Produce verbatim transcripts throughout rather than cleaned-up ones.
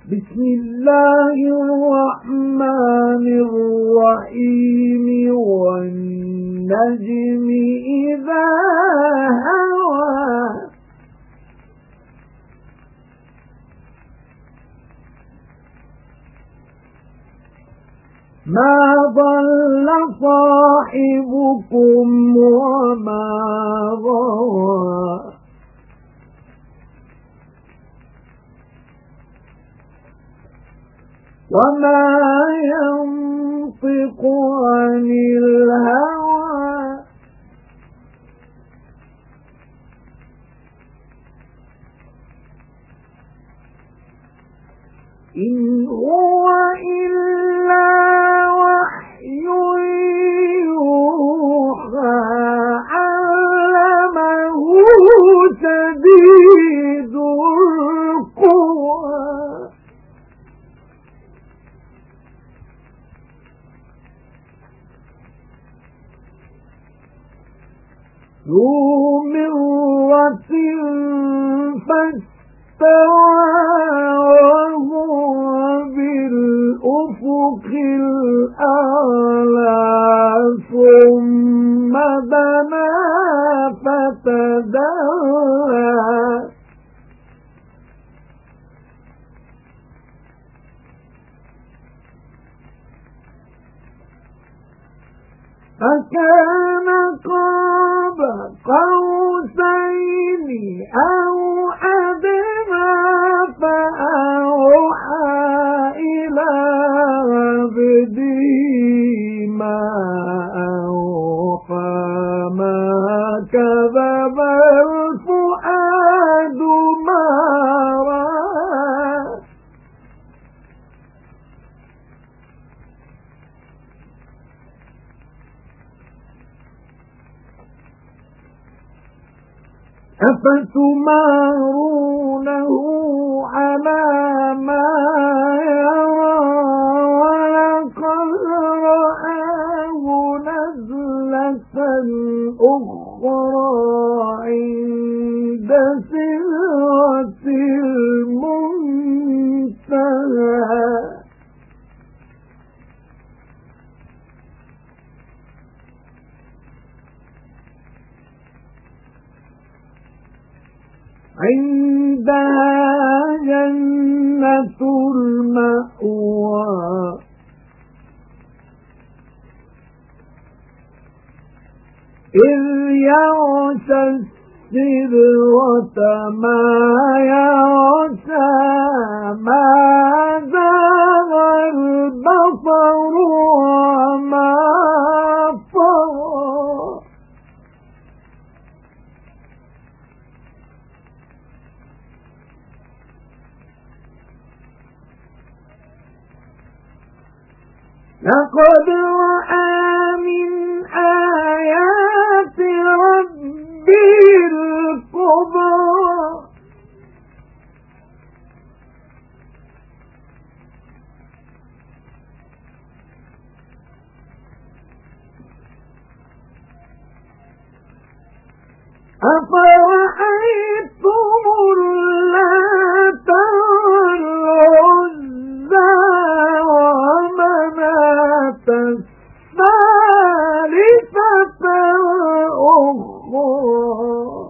بسم الله الرحمن الرحيم والنجم إذا هوى ما ضل صاحبكم وما غوى وما ينطق عن الهوى إن هو إلا وحي يوحى علمه شديد القوى ذو مرة فاستوى وهو بالأفق الأعلى ثم دنا فتدلى فكان قاب قوسين أو أدنى فأوحى إلى عبده ما أوحى ما كذب الفؤاد ما رأى أفتمارونه على ما يرى ولقد رآه نزلة أخرى عند سدرة المنتهى عندها جنة المأوى إذ يغشى السدرة ما يغشى ما زاغ البصر وما طغى لقد رأى من آيات ربه الكبرى أفرأيتم اللات والعزى ومناة الثالثة الأخرى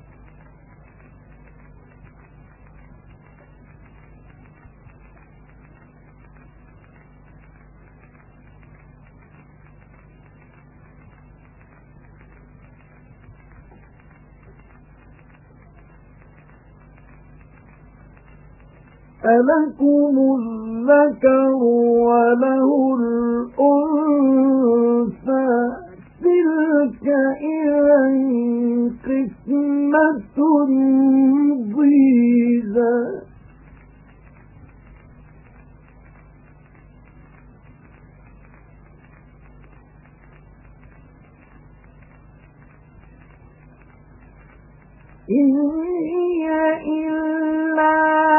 ألكم الذكر وله الأنثى تلك إذا قسمة ضيزى إن هي إلا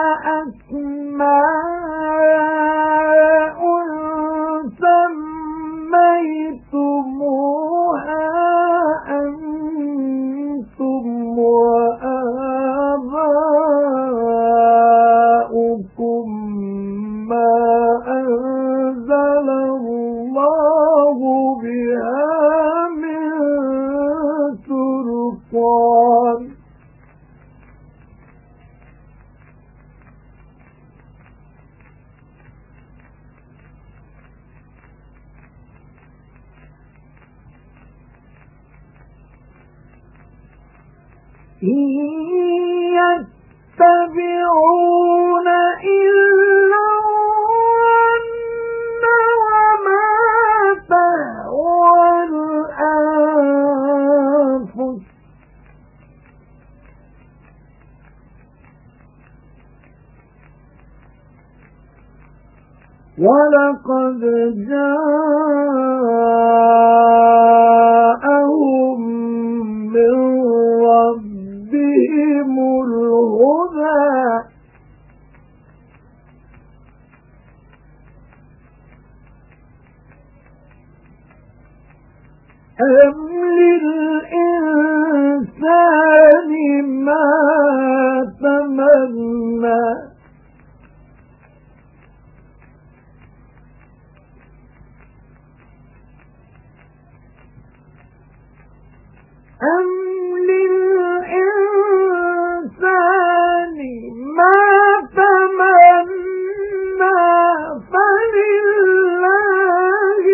أسماء سميتموها أنتم وآباؤكم إن يتبعون إلا الظن وما تهوى الأنفس ولقد جاءهم من ربهم الهدى أم للإنسان ما تمنى أم للإنسان ما تمنى فلله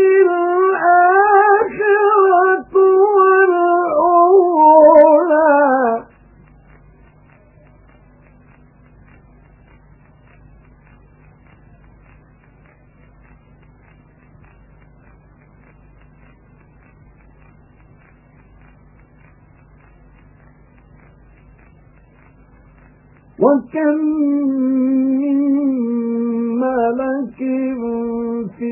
الآخرة والأولى وكم من ملك في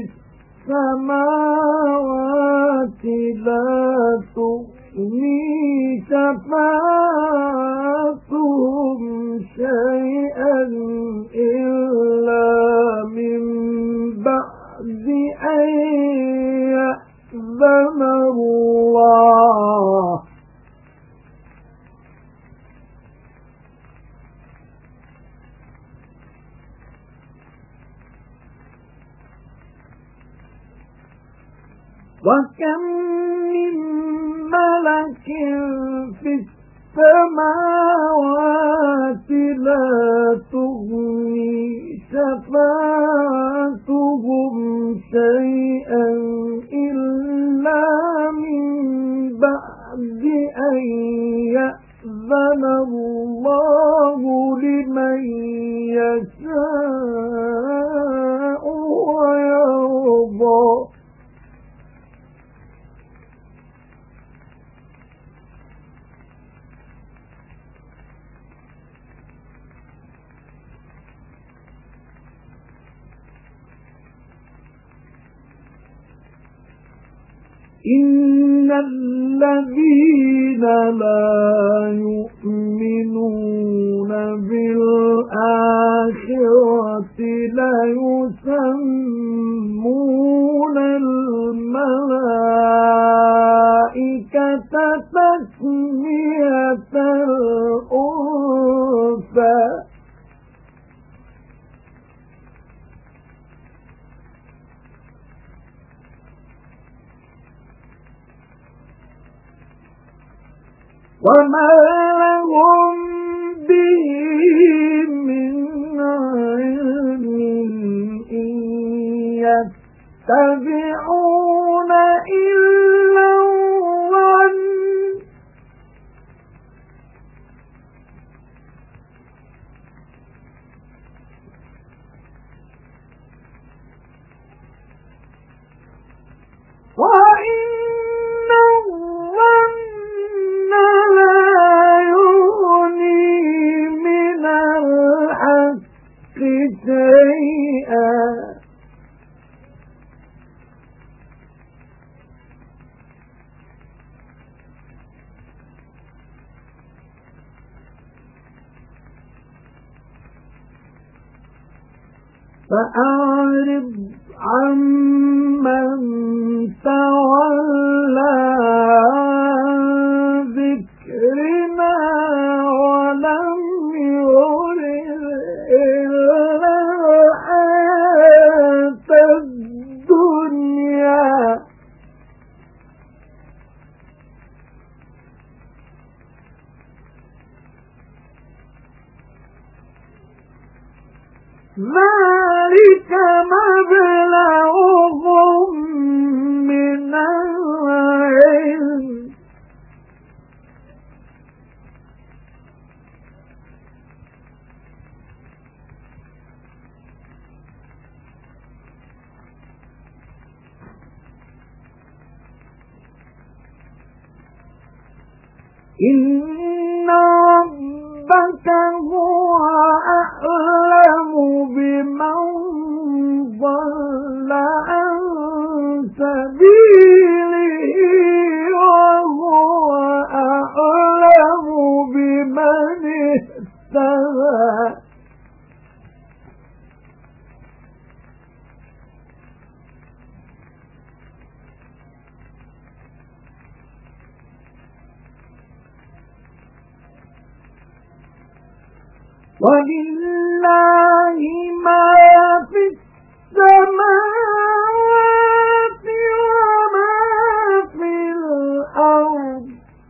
السماوات لا تغني شفاعتهم شيئا إلا من بعد أن يأذن الله وكم من ملك في السماوات لا تغني شفاعتهم شيئا إلا من بعد أن يأذن الله لمن يشاء ويرضى إن الذين لا يؤمنون بالآخرة لا يسمون الملائكة تسمية الأنثى وما لهم به من علم إن يتبعون إلا الظن وإن الظن لا يغني من الحق شيئا فأعرض عمن تولى ذكرنا ولم يرد إلا الحياة الدنيا ذلك مبلغهم من العلم إن ربك هو أعلم بمن ضل عن سبيله وهو أعلم بمن اهتدى ولله ما في السماوات وما في الأرض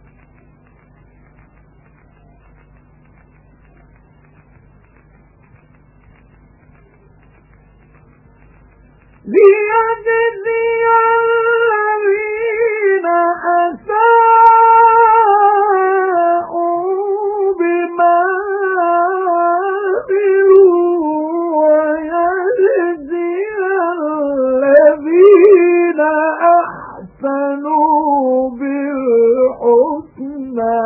ليجزي الذين أساءوا بما الذين أحسنوا بالحسنى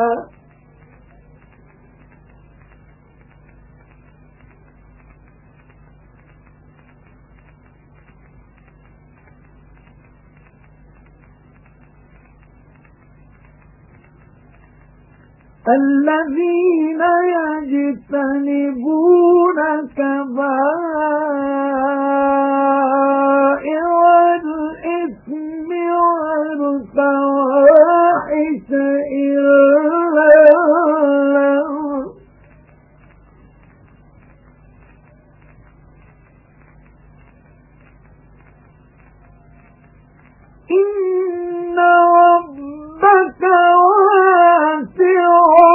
الذين يجتنبون كبائر الإثم والفواحش إلا اللمم إن ربك واسع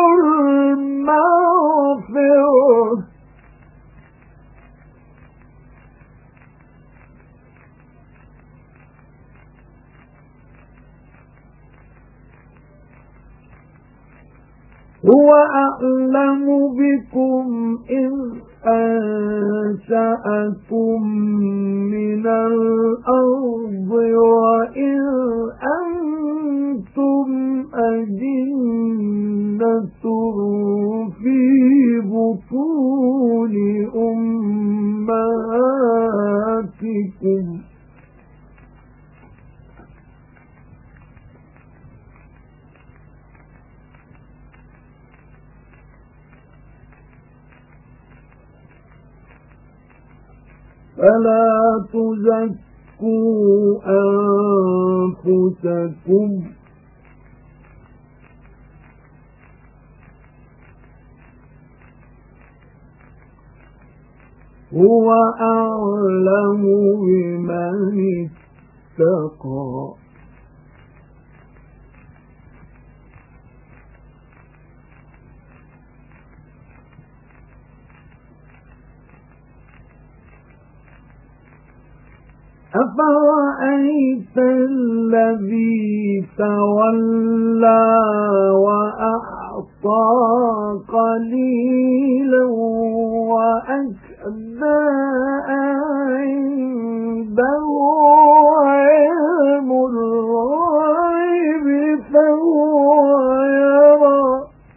المغفرة هو أعلم بكم إذ أنشأكم من الأرض وإذ أنتم أجنة في بطون أمهاتكم فلا تزكوا أنفسكم هو أعلم بمن اتقى أفرأيت الذي تولى وأعطى قليلا وأكدى عنده علم الغيب فهو يرى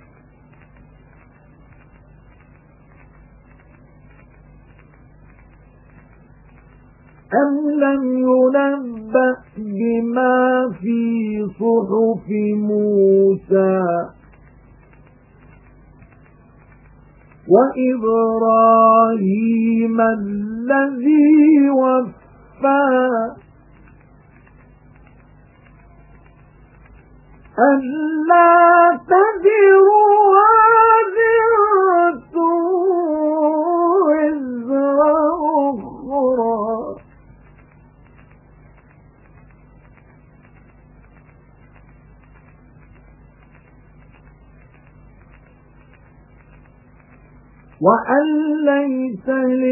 أم لم ينبأ بما في صحف موسى وإبراهيم الذي وفى ألا تزر وازرة وزر أخرى وأن ليس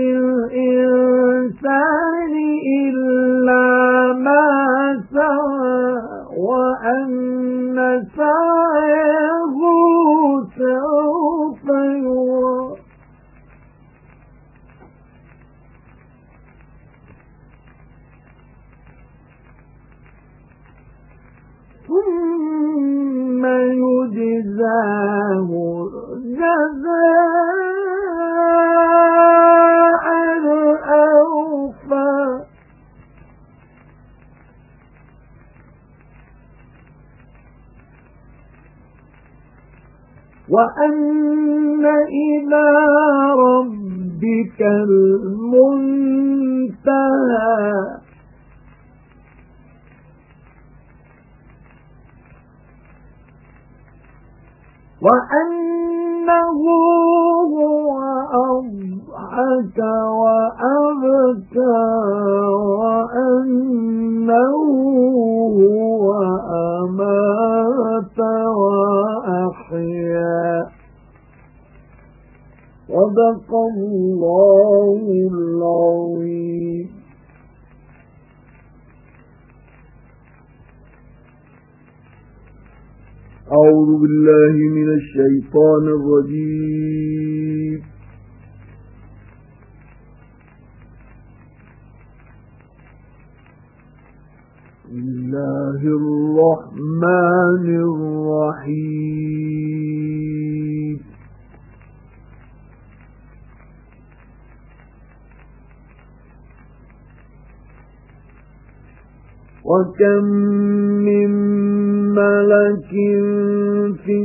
للإنسان إلا ما سعى وأن سعيه سوف يرى ثم يجزى وأن إلى ربك المنتهى وأنه هو أضحك وأبكى وأنه هو أمات وأحيا. صدق الله العظيم. أعوذ بالله من الشيطان الرجيم. بسم الله الرحمن الرحيم. وكم من ملك في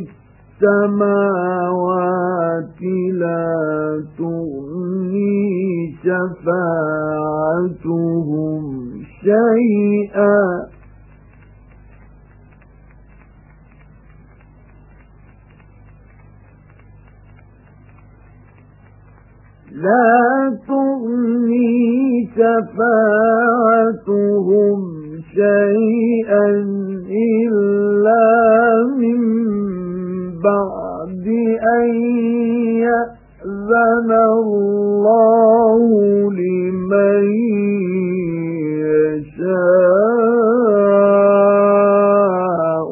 السماوات لا تغني شفاعتهم شيئا لا تغني شفاعتهم شيئا إلا من بعد أن يأذن الله لمن يشاء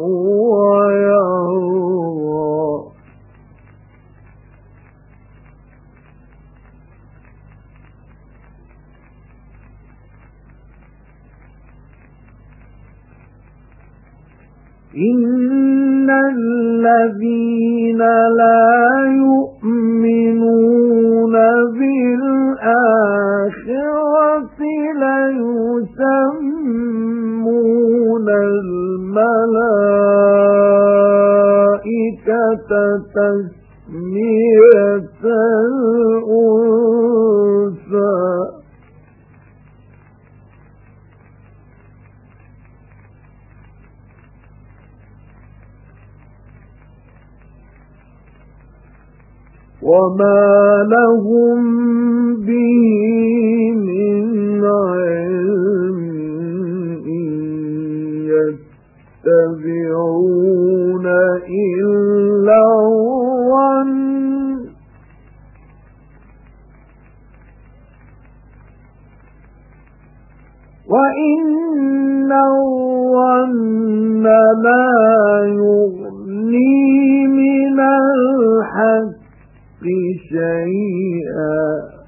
ويرضى. إن الذين لا يؤمنون بالآخرة ليسمون الملائكة تسمية الأنثى. وما لهم به من علم إن يتبعون إلا الظن وإن الظن لا يغني من الحق شيئا.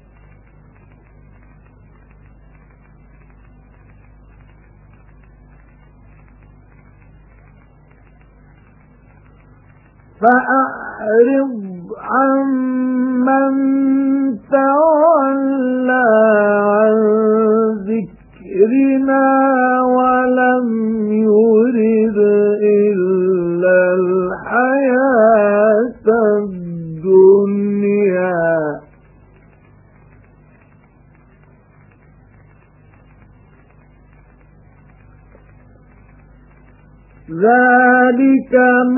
فأعرض عمن تولى عن ذكرنا ولم يرد إلا الحياة الدنيا. ذلك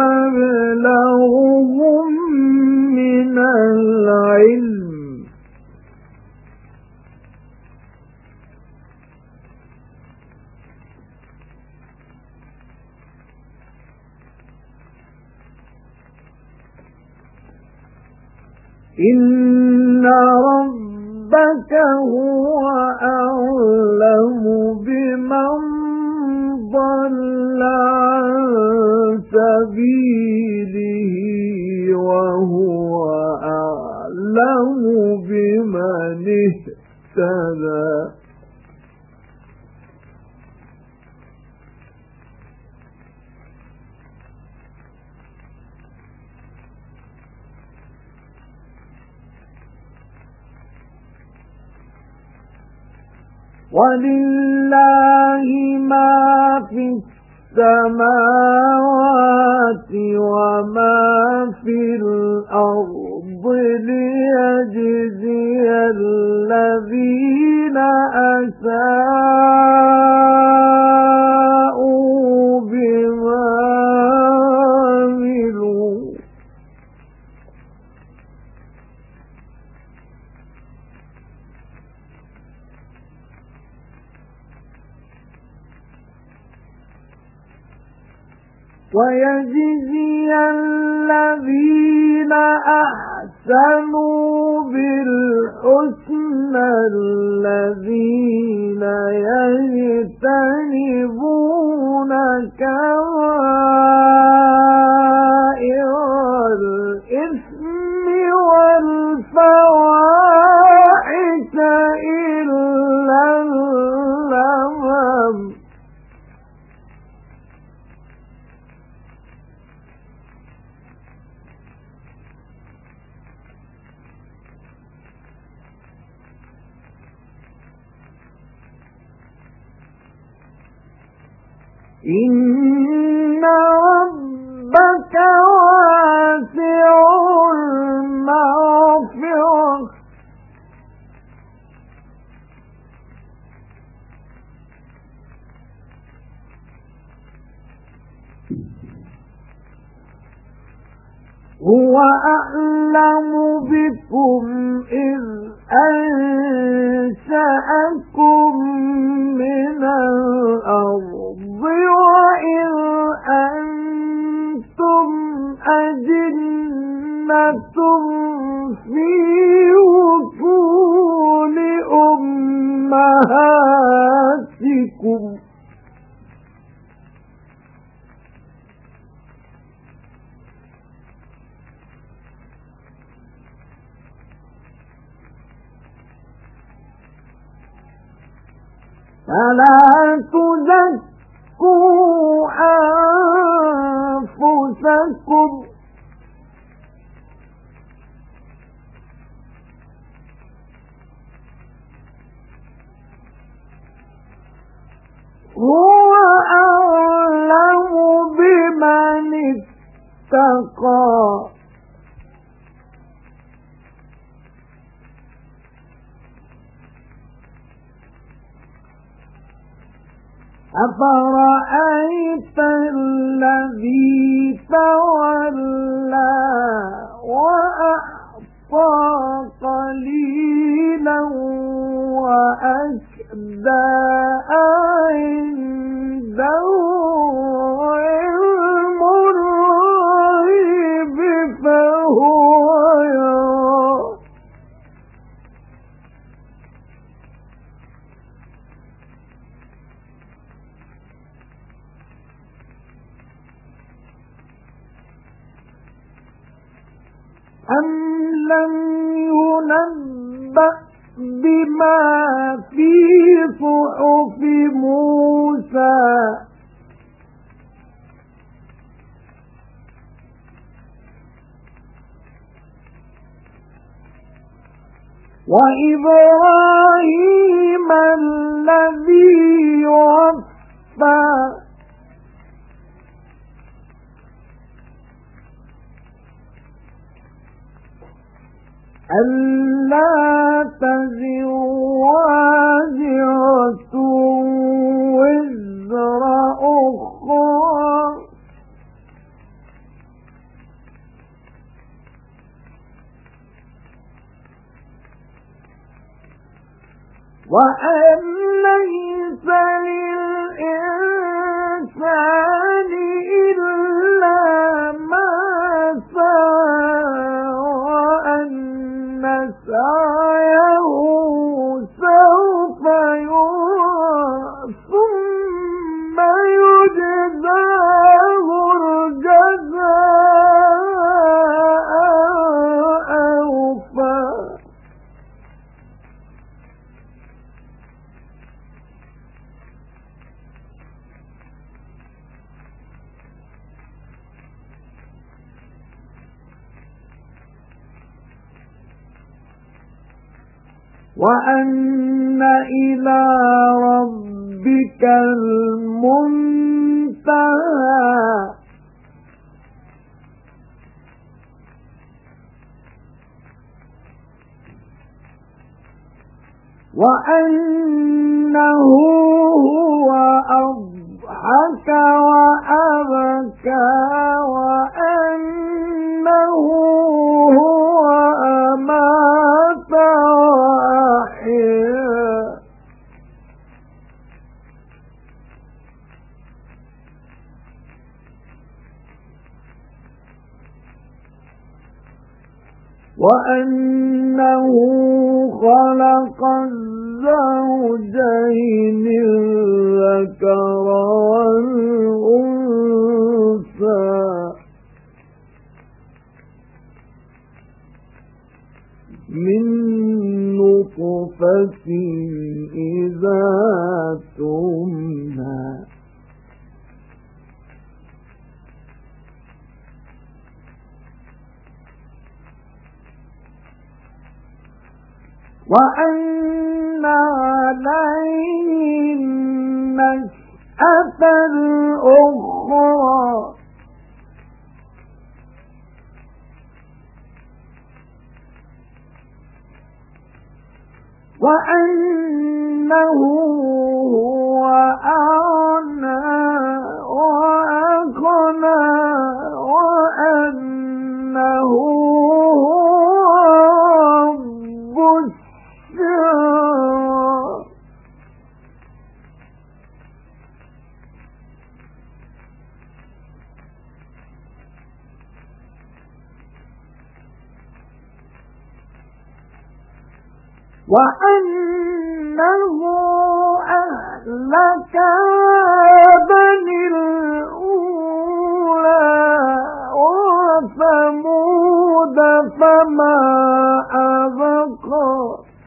مبلغهم من العلم إن ربك هو أعلم بمن ضل عن سبيله وهو أعلم بمن اهتدى. ولله ما في السماوات وما في الأرض ليجزي الذين أساءوا بما عملوا ويجزي الذين أحسنوا بالحسنى الذين يجتنبون كبائر الإثم والفواحش إلا اللمم إن ربك واسع المغفرة هو أعلم بكم إذ أنشأكم من الأرض وإذ أنتم أجنة في بطون أمهاتكم فلا تزكوا أنفسكم هو أعلم بمن اتقى أفرأيت الذي تولى وأعطى قليلا وأكدى عنده علم الغيب فهو يرى أم لم ينبأ بما في صحف موسى وإبراهيم الذي وفى ألا تزر وازرة وزر أخرى وأن ليس للإنسان إلا ما سعى وأن سعيه سوف يرى ثم يجزاه الجزاء الأوفى وأن إلى ربك المنتهى انتهى وأنه هو أضحك وأبكى وأنه هو أمات وأحيا وأنه خلق الزوجين الذكر والأنثى من نطفة إذا تمنى وأن عليه النشأة الأخرى وأنه هو أغنى وأقنى وأنه وأنه أهلك بني الأولى وثمود فما أبقى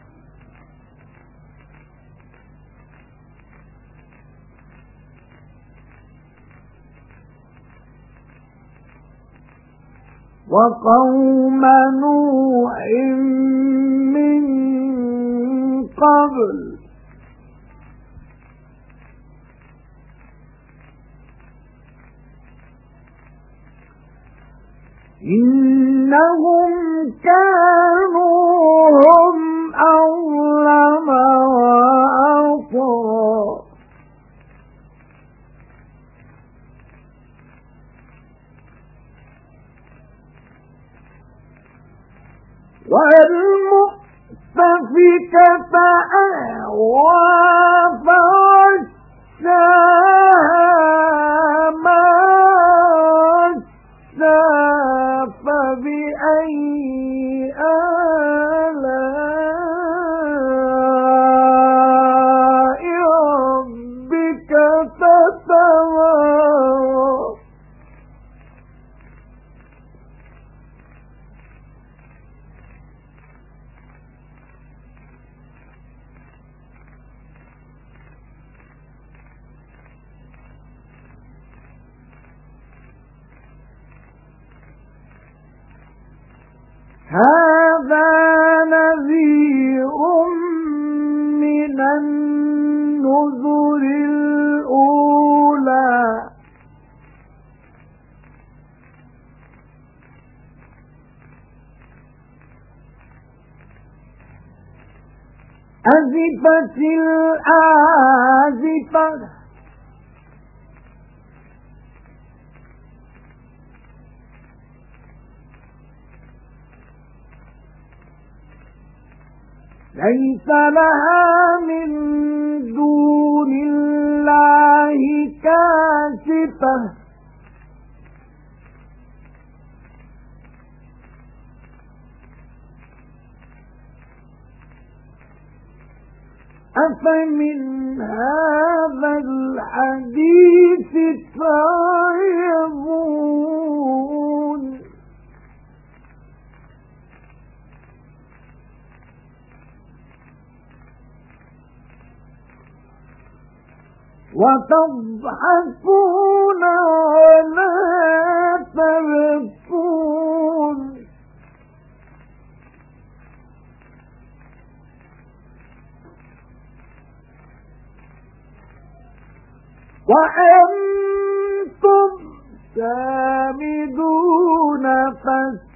وقوم نوح من قبل إنهم كانوا هم أظلم وأطغى والمؤتفكة أهوى فغشاها ما غشا فبأي آلاء ربك تتمارى هذا نذير من النذر الأولى أزفت الآزفة ليس لها من دون الله كاشفة أفمن هذا الحديث تعجبون وتضحكون ولا تبكون وأما سامدون فاستمعوا